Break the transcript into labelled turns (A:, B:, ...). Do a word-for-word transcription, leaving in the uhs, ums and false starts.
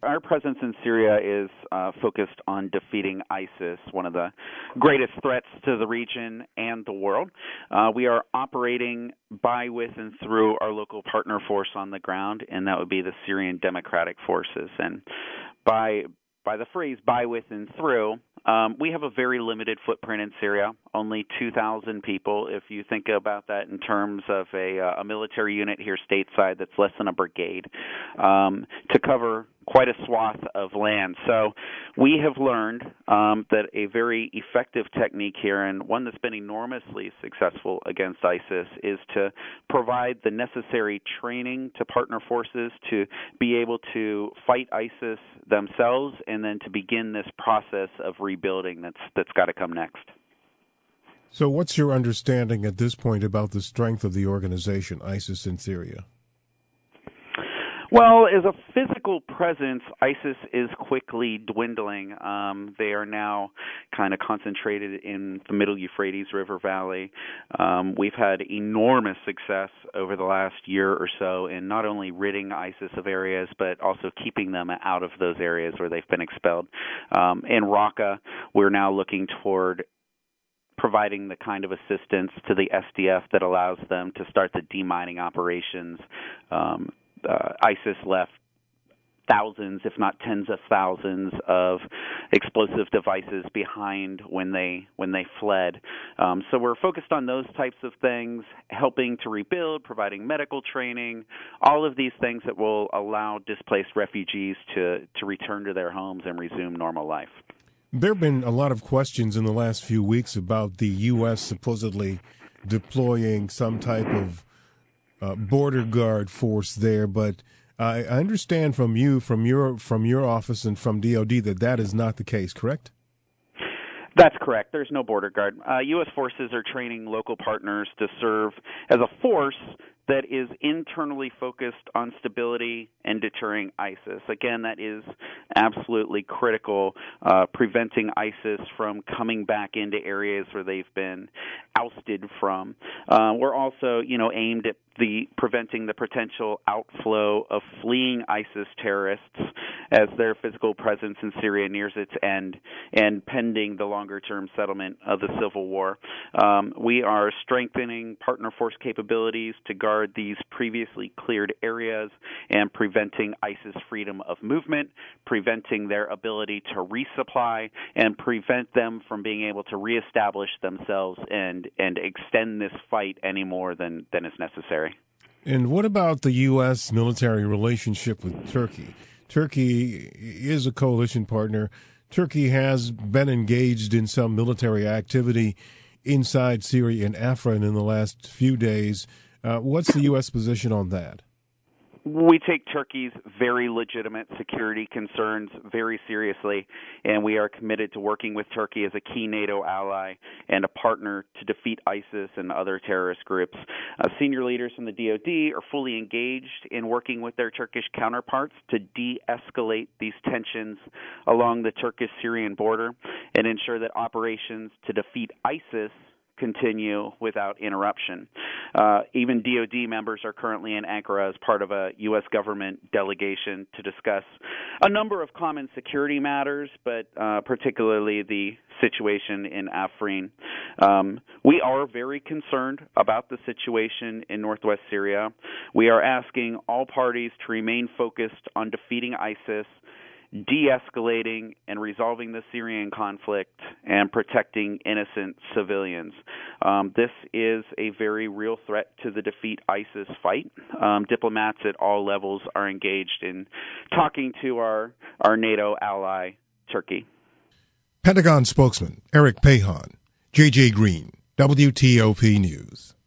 A: Our presence in Syria is uh, focused on defeating ISIS, one of the greatest threats to the region and the world. Uh, we are operating by, with, and through our local partner force on the ground, and that would be the Syrian Democratic Forces. And by by the phrase by, with, and through, um, we have a very limited footprint in Syria, only two thousand people. If you think about that in terms of a, uh, a military unit here stateside, that's less than a brigade, um, to cover quite a swath of land. So we have learned um, that a very effective technique here, and one that's been enormously successful against ISIS, is to provide the necessary training to partner forces to be able to fight ISIS themselves, and then to begin this process of rebuilding that's that's got to come next.
B: So what's your understanding at this point about the strength of the organization, ISIS in Syria?
A: Well, as a physical presence, ISIS is quickly dwindling. Um, they are now kind of concentrated in the middle Euphrates River Valley. Um, we've had enormous success over the last year or so in not only ridding ISIS of areas, but also keeping them out of those areas where they've been expelled. Um, in Raqqa, we're now looking toward providing the kind of assistance to the S D F that allows them to start the demining operations. Um, Uh, ISIS left thousands, if not tens of thousands, of explosive devices behind when they when they fled. Um, so we're focused on those types of things, helping to rebuild, providing medical training, all of these things that will allow displaced refugees to, to return to their homes and resume normal life.
B: There have been a lot of questions in the last few weeks about the U S supposedly deploying some type of Uh, border guard force there, but I understand from you, from your from your office and from D O D, that that is not the case, correct?
A: That's correct. There's no border guard. Uh, U S forces are training local partners to serve as a force that is internally focused on stability and deterring ISIS. Again, that is absolutely critical, uh, preventing ISIS from coming back into areas where they've been ousted from. Uh, we're also, you know, aimed at the preventing the potential outflow of fleeing ISIS terrorists as their physical presence in Syria nears its end and pending the longer-term settlement of the civil war. Um, we are strengthening partner force capabilities to guard these previously cleared areas and preventing ISIS freedom of movement, preventing their ability to resupply, and prevent them from being able to reestablish themselves and, and extend this fight any more than, than is necessary.
B: And what about the U S military relationship with Turkey? Turkey is a coalition partner. Turkey has been engaged in some military activity inside Syria and Afrin in the last few days. Uh, what's the U S position on that?
A: We take Turkey's very legitimate security concerns very seriously, and we are committed to working with Turkey as a key NATO ally and a partner to defeat ISIS and other terrorist groups. Uh, senior leaders from the D O D are fully engaged in working with their Turkish counterparts to de-escalate these tensions along the Turkish-Syrian border and ensure that operations to defeat ISIS continue without interruption. Uh, even D O D members are currently in Ankara as part of a U S government delegation to discuss a number of common security matters, but uh, particularly the situation in Afrin. Um, we are very concerned about the situation in northwest Syria. We are asking all parties to remain focused on defeating ISIS, de-escalating and resolving the Syrian conflict, and protecting innocent civilians. Um, this is a very real threat to the defeat ISIS fight. Um, diplomats at all levels are engaged in talking to our, our NATO ally, Turkey.
B: Pentagon spokesman Eric Pahan, J J Green, W T O P News.